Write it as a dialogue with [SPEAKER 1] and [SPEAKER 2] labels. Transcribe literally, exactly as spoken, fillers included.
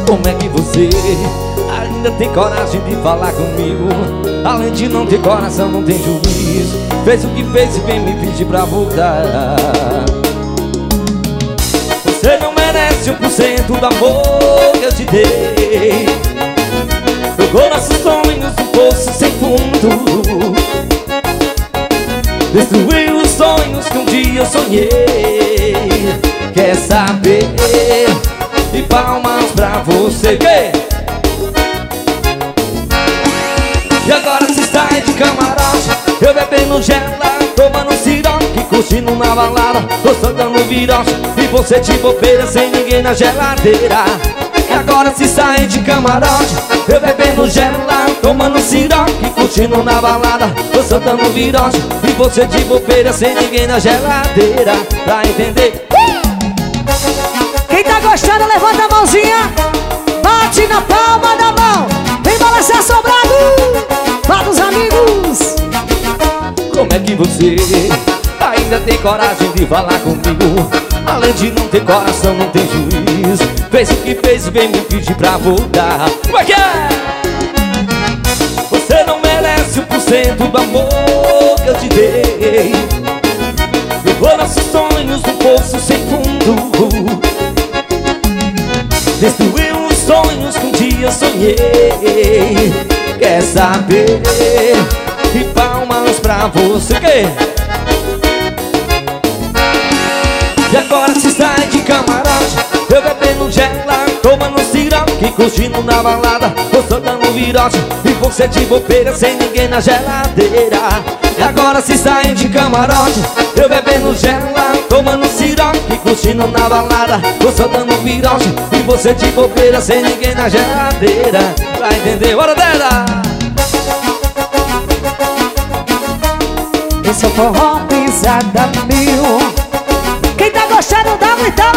[SPEAKER 1] Como é que você ainda tem coragem de falar comigo? Além de não ter coração, não tem juízo. Fez o que fez e vem me pedir pra voltar. Você não merece um por cento do amor que eu te dei. Jogou nossos sonhos no poço sem fundo. Destruiu os sonhos que um dia eu sonhei. Quer saber? De palmas pra você. Que? E agora se sai de camarote, eu bebendo gela, tomando siroque, curtindo na balada, tô soltando virote, e você de bobeira sem ninguém na geladeira. E agora se sai de camarote, eu bebendo gela, tomando siroque, curtindo na balada, tô soltando virote, e você de bobeira sem ninguém na geladeira. Pra entender?
[SPEAKER 2] Quem tá gostando, levanta a mãozinha, bate na palma da mão, vem balançar sobrado, vá dos amigos.
[SPEAKER 1] Como é que você ainda tem coragem de falar comigo? Além de não ter coração, não tem juízo. Fez o que fez e vem me pedir pra voltar. Como é que é? Você não merece um por cento do amor que eu te dei. Jogou nossos sonhos no poço sem fundo. Destruiu os sonhos que um dia eu sonhei. Quer saber? E palmas pra você. Que? E agora se sai de camarote, eu bebendo gela, tomando siroque, curtindo na balada, tô soltando virote, e você de bobeira sem ninguém na geladeira. E agora se sai de camarote, eu bebendo gela, tomando siroque, curtindo na balada, tô soltando virote, e você de bobeira sem ninguém na geladeira. Pra entender? Bora dela!
[SPEAKER 2] Esse é o forró pisada mil. Quem tá gostando, dá muita.